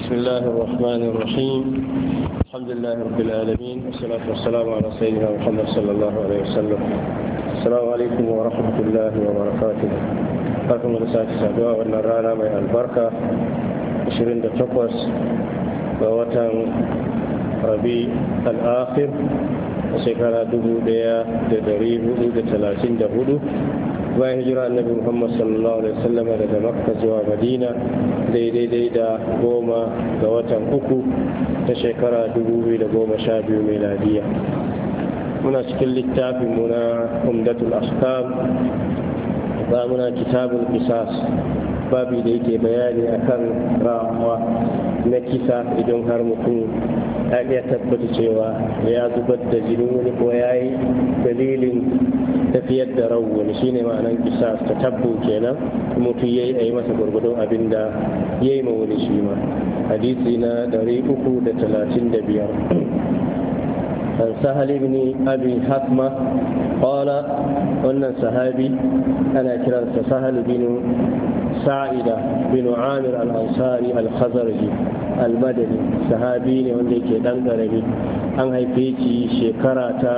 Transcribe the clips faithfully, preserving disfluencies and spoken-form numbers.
بسم الله الرحمن الرحيم الحمد لله رب العالمين والصلاة والسلام على سيدنا محمد صلى الله عليه وسلم. السلام عليكم ورحمة الله وبركاته. barkan da sake saduwa wannan rana mai albarka ashirin da takwas ga watan rabi al-akhir a shekara dubu ɗaya da dari hudu da talatin da hudu bayan hijira annabi Muhammad sallallahu alaihi wasallam daga Makka zuwa Madina daidai da goma ga watan uku ta shekara dubu biyu da goma sha biyu miladiya. Muna cikin littafin muna Umdatul Ahkam, ba muna kitabul qisas, babi da yake bayani akan ramuwa na kisa idan har mutum ya tabbata cewa ya zubar da jinin wani ko ya yi dalilin tafiyar da rawu wani shine ma'anar kisa ta tabbu kenan mutum ya yi a yi masa gwargwadon abin da ya yi ma wani shi ma. Hadisi na ɗari uku da talatin da biyar. عن سهل بن أبي حكمة قال أن صحابي أنا كرنت سهل بن سعيدة بن عامر الأنصاري الخزرجي المدني صحابي wanda yake dan garami an haife shi shekara ta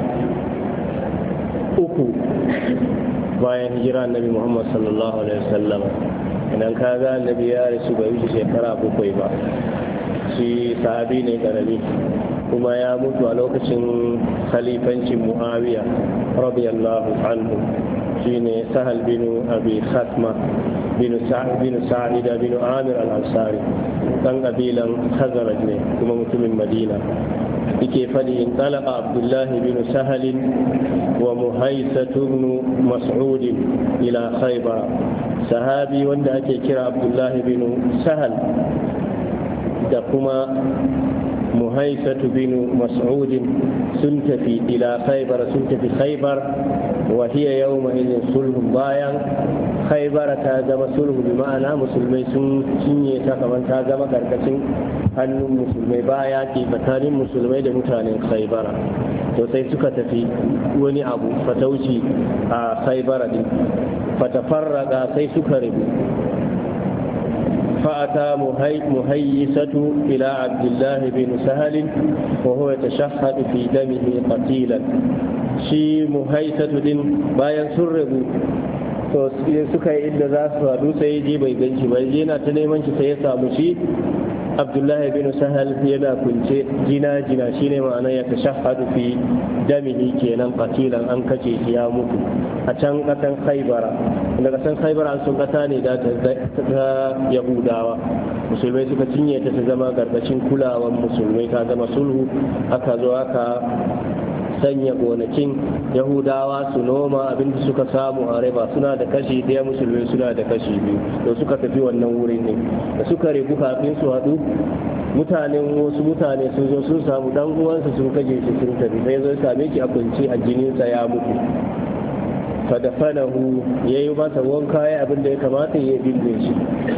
uku bayan hijira annabi Muhammad sallallahu alaihi wasallam. idan ka ga annabi ya rasu bai wuce shekara bakwai ba, shi sahabi ne garami kuma ya mutu a lokacin khalifancin Muawiya radiyallahu anhu. shine Sahal bin Abi Khatma bin Sa'id bin Sa'ida bin Amir al-Ansari dan kabilan Khazraj ne kuma mutumin Madina. yake fadi in talaqa Abdullah bin Sahal wa Muhaysah bin Mas'ud ila Khaybar. sahabi wanda ake kira Abdullah bin Sahal da kuma muhaisatu bin mas'udin sun tafi ila khaybar sun tafi khaybar wa hiya yawma idin sulhun, bayan khaybar ta zama sulhu bi ma'ana musulmai sun cinye ta kamar ta zama karkashin hannun musulmai baya ke tsakanin musulmai da mutanen khaybar. to sai suka tafi wani abu fatauci a khaybar din, fatafarraqa sai suka rabu. فأتى مهيسة إلى عبد الله بن سهل وهو يتشهد في دمه قتيلا. شي مهيسة دين باين سربو to suka yi inda za su haɗu sai je bai ganci ba, yana ta neman shi sai ya samu shi Abdullahi bin Sahal yana kunce jina jina shine ma'ana ya tashahhadu fi damihi kenan qatilan, an kace shi ya mutu a can kasan Khaybara. daga san Khaybara sun kasa ne da ta Yahudawa, musulmai suka cinye ta ta zama gargashin kulawan musulmai, ta zama sulhu. aka zo aka sanya gonakin Yahudawa su noma abinda suka samu a riba, suna da kashi daya musulmai suna da kashi biyu. to suka tafi wannan wurin ne da suka rigu kafin su haɗu mutanen wasu mutane sun zo sun samu dan uwansa sun kaje shi sun tafi, sai zo same shi a kunci a jininsa ya mutu. fadafanahu yayi masa wanka ya abinda ya kamata ya binne shi.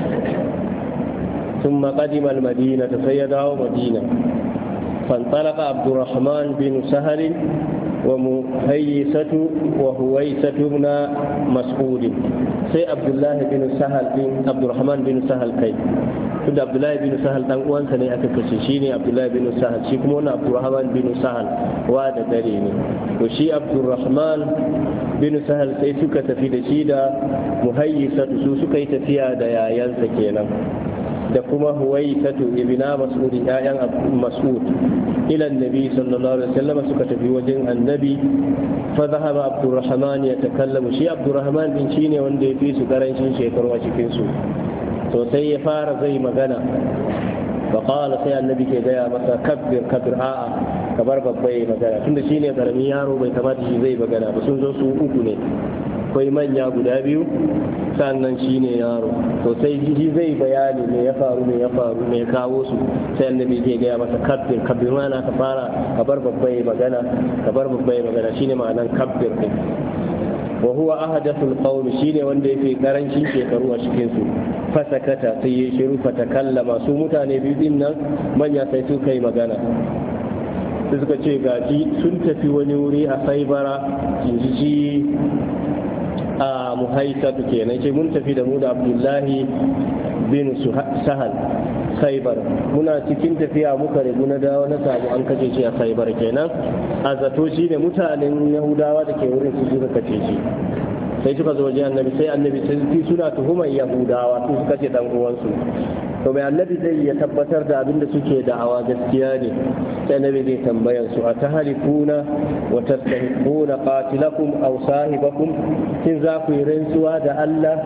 ثم قدم المدينة فيدعو مدينة فانطلق عبد الرحمن بن سهل ومهيسة وهويسة بن مسعود. سي عبد الله بن سهل بن عبد الرحمن بن سهل كي tunda Abdullahi bin Sahal dan uwansa ne aka kashe, shi ne Abdullahi bin Sahal, shi kuma wani Abdurrahman bin Sahal wa da dare ne. to shi Abdurrahman bin Sahal sai suka tafi da shi da Muhayyisatu, su suka yi tafiya da yayansa kenan da kuma Huwaisatu ibna Mas'ud, yayan Mas'ud, ila annabi sallallahu alaihi wasallam suka tafi wajen annabi. fa dhahaba Abdurrahman ya takallamu, shi Abdurrahman din shine wanda ya fi su karancin shekaru a cikin su. to sai ya fara zai magana, fa qala sai annabi ke gaya masa kabbir kabbir, a'a kabar babba yayi magana, tunda shine karamin yaro bai kamata shi zai magana ba. sun zo su uku ne, akwai manya guda biyu sannan shine yaro. to sai shi zai bayani me ya faru me ya faru me ya kawo su, sai annabi ke gaya masa kabbir kabbir, mana ka fara kabar babba yayi magana kabar babba yayi magana shine ma'anan kabbir din. wa huwa ahadathul qawmi, shine wanda yake karancin shekaru a cikin su. fasakata sai ya shiru, fatakallama, su mutane biyu din nan manya sai su kai magana. sai suka ce gaji sun tafi wani wuri a Khaybara, jinji a muhaisatu kenan ce mun tafi da mu da abdullahi bin sahal khaybar muna cikin tafiya muka rigu na dawo na samu an kace shi a khaybar kenan a zato shi ne mutanen yahudawa da ke wurin su suka kace shi sai suka zo wajen annabi sai annabi sai suna tuhumar yahudawa su suka ce dan uwansu to mai annabi zai ya tabbatar da abin da suke da'awa gaskiya ne sai annabi zai tambayar su atahalifuna wa tastahiquna qatilakum aw sahibakum kin za ku yi rantsuwa da Allah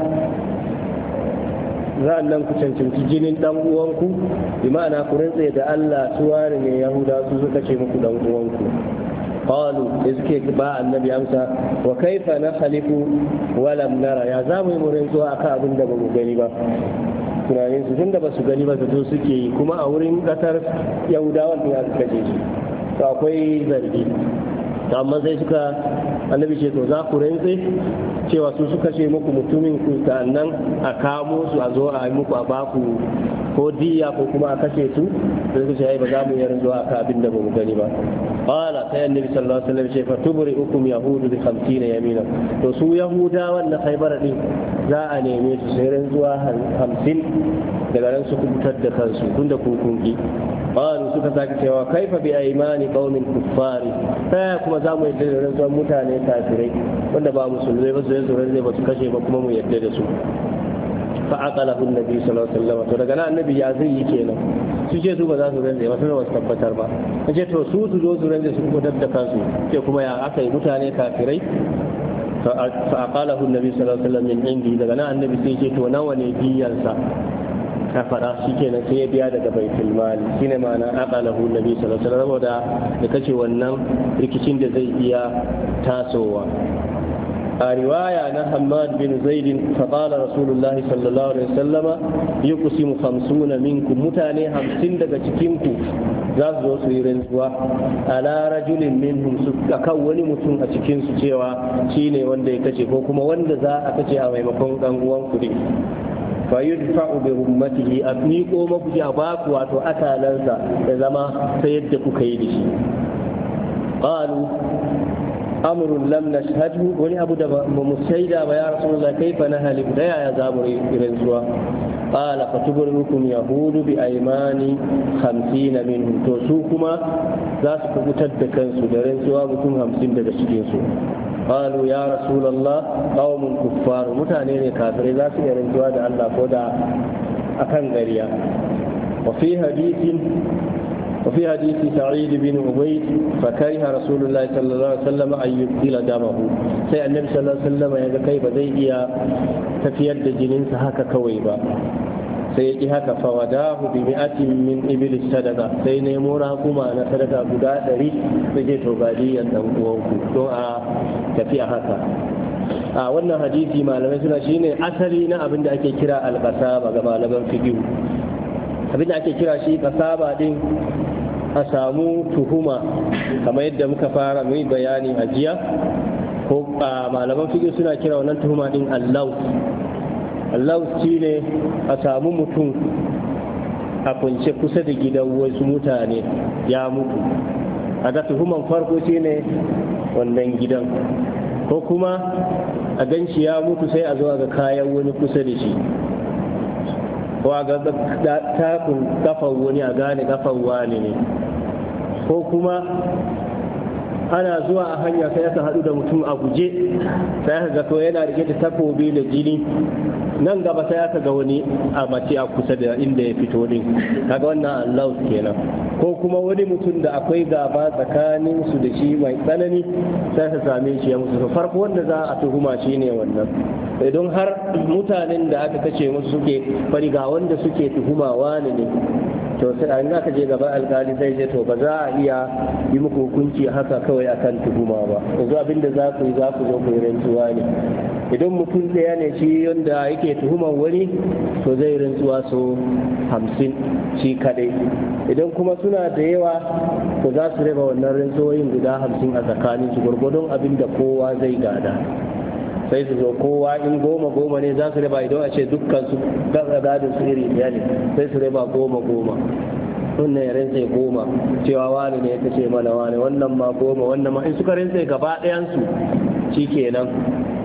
nan ku cancanci jinin dan uwanku bi ma'ana ku rantsa da Allah suware ne yahuda su suka ce muku dan uwanku qalu iske ba annabi amsa wa kaifa nakhalifu wa lam nara ya zamu yi rantsuwa akan abin da ba mu gani ba tunanin su tunda ba su gani ba zato suke yi kuma a wurin kasar yahudawan ne aka kace shi to akwai zargi amma sai suka annabi ce to za ku rantse cewa su suka ce muku mutumin ku nan a kamo su a zo a yi muku a baku ko diya ko kuma a kashe su sai suka ce ai ba za mu yi rantsuwa aka abin da ba mu gani ba qala sai annabi sallallahu alaihi wasallam ce fa tubri ukum yahudu bi khamsina yamina to su yahudawan na khaybar din za a neme su sai rantsuwa hamsin daga nan su kubutar da kansu tunda ku kunki qalu suka sake cewa kaifa bi aymani qaumin kuffari sai kuma za mu yadda da rantsuwar mutane kafirai wanda ba musulmai ba su yi tsoron zai ba su kashe ba kuma mu yadda da su fa aqalahu annabi sallallahu alaihi wasallam to daga nan annabi ya zai yi kenan su ce su ba za su rantsa ba sai ba su tabbatar ba kace to su su zo su rantsa su kubutar da kansu ke kuma ya aka yi mutane kafirai fa aqalahu annabi sallallahu alaihi wasallam min indi daga nan annabi sai ce to nawa ne biyansa ka faɗa shi kenan sai ya biya daga baitul mali shine ma'ana aqalahu nabi sallallahu alaihi wasallam da da kace wannan rikicin da zai iya tasowa a riwaya na Hammad bin Zaid fa qala Rasulullah sallallahu alaihi wasallam yuqsimu khamsuna minkum mutane hamsin daga cikin ku za su zo su yi rantsuwa ala rajulin minhum su akan wani mutum a cikin su cewa shine wanda ya kace ko kuma wanda za a kace a maimakon dan uwan ku ne fa yudfa'u bi ummatihi a miƙo maku a baku wato akalansa da zama ta yadda kuka yi da shi qalu amrun lam nashhadu wani abu da ba mu shaida ba ya rasulullah kaifa nahliku da ya zamu irin zuwa qala fatubrukum yahudu bi aymani khamsina minhum to su kuma za su kubutar da kansu da rantsuwa mutum hamsin daga cikin su قالوا يا رسول الله قوم كفار متانين كافرين ذات يرجوا ده الله كودا أكن غريا وفي حديث وفي حديث سعيد بن عبيد فكره رسول الله صلى الله عليه وسلم أن يبدل دمه سي النبي صلى الله عليه وسلم يقول كيف زي تفيد جنين هكا كويبا sai ya haka fawadahu bi mi'atin min iblis sadaqa sai ne mura kuma na sadaka guda ɗari sai je to gadiyan dan uwanku don a tafi a haka a wannan hadisi malamai suna shine asali na abin da ake kira al-qasaba ga malaman fiqh abin da ake kira shi qasaba din a samu tuhuma kamar yadda muka fara mai bayani a jiya ko malaman fiqh suna kira wannan tuhuma din Allah Allah shi ne a samu mutum a kunce kusa da gidan wasu mutane ya mutu a ga tuhuman farko shi ne wannan gidan ko kuma a ganci ya mutu sai a zo ga kayan wani kusa da shi ko a ga takun kafan wani a gane kafan wani ne ko kuma ana zuwa a hanya sai aka haɗu da mutum a guje sai aka ga to yana rike da takobi da jini nan gaba sai aka ga wani a mace a kusa da inda ya fito din kaga wannan Allah kenan ko kuma wani mutum da akwai gaba tsakanin su da shi mai tsanani sai ka same shi ya mutu farko wanda za a tuhuma shi ne wannan idan har mutanen da aka kace musu suke fari ga wanda suke tuhuma wani ne to sai an aka je gaba alkali sai je to ba za a iya yi muku hukunci haka kawai akan tuhuma ba yanzu abinda za ku yi za ku zo ku yi rantsuwa ne idan mutum ɗaya ne shi yanda yake tuhuman wani to zai rantsuwa so hamsin shi kadai idan kuma suna da yawa to za su raba wannan rantsuwoyin guda hamsin a tsakanin su gwargwadon abinda kowa zai gada sai su zo kowa in goma goma ne za su raba idan a ce dukkan su gadin su iri ɗaya ne sai su raba goma goma wannan ya rinse goma cewa wani ne ya kace mana wani wannan ma goma wannan ma in suka rinse gaba ɗayan su shikenan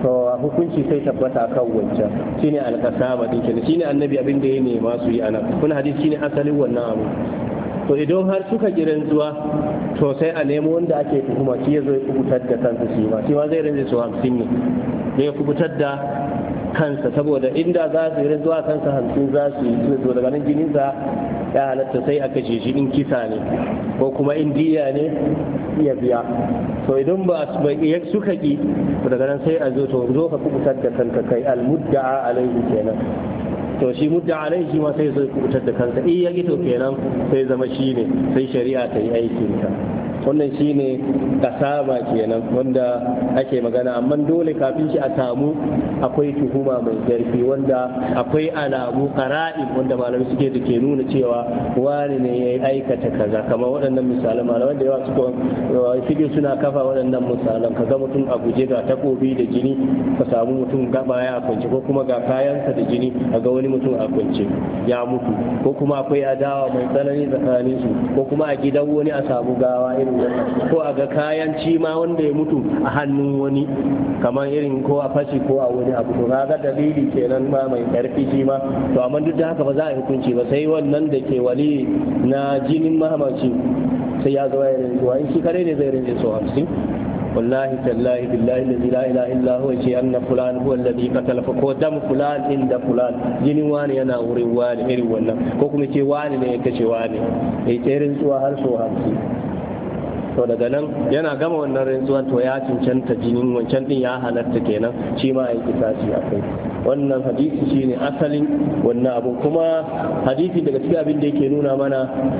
to hukunci sai tabbata kan wancan shine alqasama din kenan shine annabi abin da ya nema su yi anan kun hadisi shine asalin wannan abu. To idan har suka ki rantsuwa to sai a nemo wanda ake tuhuma shi ya zo ya kubutar da kansa shi ma shi ma zai rantsa su hamsin ne zai kubutar da kansa saboda inda za su yi rantsuwa kansa hamsin za su yi to daga nan jininsa ya halatta sai aka ce shi in kisa ne ko kuma in diya ne ya biya. To idan ba suka ki daga nan sai a zo to zo ka kubutar da kanka kai almudda'a alaihi kenan to shi mudda alai shi ma sai zai kubutar da kansa in ya gito kenan sai zama shi ne sai shari'a ta yi aikin ta. Wannan shi ne kasama kenan wanda ake magana amma dole kafin shi a samu akwai tuhuma mai ƙarfi wanda akwai alamu qara'in wanda malamai suke da ke nuna cewa wani ne ya aikata kaza kamar waɗannan misalan malamai da yawa suka fige suna kafa waɗannan misalan kaga mutum a guje ga takobi da jini ka samu mutum gaba ya kwance ko kuma ga kayansa da jini ga wani mutum a kwance ya mutu ko kuma akwai adawa mai tsanani tsakanin su ko kuma a gidan wani a samu gawa irin ko a ga kayan cima wanda ya mutu a hannun wani kamar irin ko a fashi ko a wani abu to kaga dalili kenan ma mai karfi shi ma to amma duk da haka ba za a yi hukunci ba sai wannan da ke wali na jinin mahamaci sai ya zo ya rinzuwa in shi kare ne zai rinje so hamsin wallahi tallahi billahi allazi la ilaha illa huwa ce anna fulan huwa alladhi qatala fa ko dam fulan inda fulan jinin wani yana wurin wani irin wannan ko kuma ce wani ne ya kace wani eh tsirin zuwa har so hamsin. To daga nan yana gama wannan rantsuwan to ya cancanta jinin wancan din ya halatta kenan shi ma ai kisasi akai. Wannan hadisi shine asalin wannan abu kuma hadisi daga cikin abin da yake nuna mana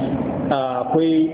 akwai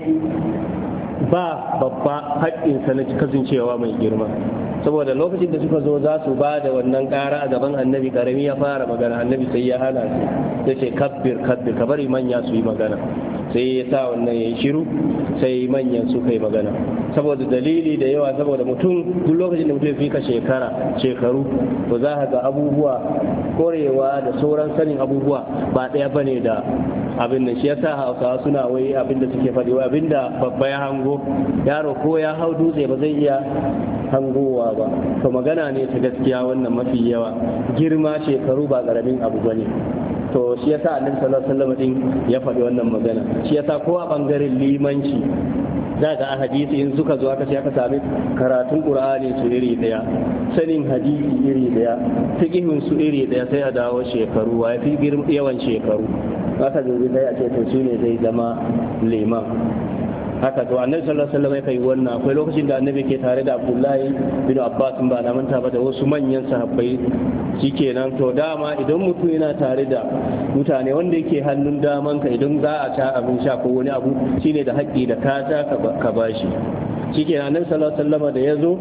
ba babba haƙƙinsa na kasancewa mai girma saboda lokacin da suka zo za su ba da wannan ƙara a gaban annabi karami ya fara magana annabi sai ya hana su ya ce kabbir kabbir ka bari manya su yi magana sai ya sa wannan ya yi shiru sai manyan su kai magana saboda dalili da yawa saboda mutum duk lokacin da mutum ya fika shekara shekaru to za ka ga abubuwa korewa da sauran sanin abubuwa ba ɗaya bane da abin da shi yasa hausawa suna wai abin da suke faɗi wai abin da babba ya hango yaro ko ya hau dutse ba zai iya hangowa ba to magana ne ta gaskiya wannan mafi yawa girma shekaru ba ƙaramin abu bane to shi yasa annabi sallallahu alaihi wasallam din ya faɗi wannan magana shi yasa ko a bangaren limanci za ga a hadisi in suka zo aka ce aka sami karatun qur'ani su iri daya sanin hadisi iri daya fiqhin su iri daya sai a dawo shekaru wa fi yawan shekaru aka zo dai a ce to shine zai zama liman haka to annabi sallallahu alaihi wasallam ya kai wannan akwai lokacin da annabi ke tare da Abdullahi bin Abbas ba na manta ba da wasu manyan sahabbai shikenan to dama idan mutum yana tare da mutane wanda yake hannun daman ka idan za a ta abin sha ko wani abu shine da haƙƙi da ka ta ka bashi shikenan annabi sallallahu alaihi wasallam da yazo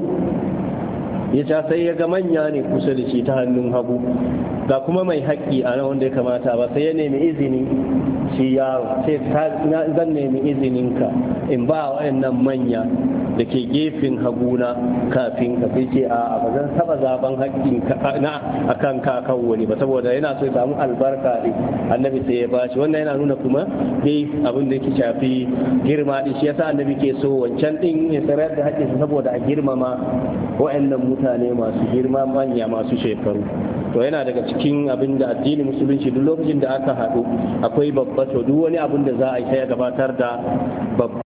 ya ta sai ya ga manya ne kusa da shi ta hannun hagu ga kuma mai haƙƙi a nan wanda ya kamata ba sai ya nemi izini shi yaro sai zan nemi izininka in ba waɗannan manya da ke gefen haguna kafin ka sai ce a ba zan taba zaben haƙƙin na akan kakan wani ba saboda yana so ya samu albarka ne annabi sai ya bashi wannan yana nuna kuma dai abin da yake shafi girma din shi yasa annabi ke so wancan din ya sarar da haƙƙinsa saboda a girmama waɗannan mutane masu girma manya masu shekaru to yana daga cikin abin da addinin musulunci duk lokacin da aka haɗu akwai babba to duk wani abin da za a yi sai ya gabatar da babba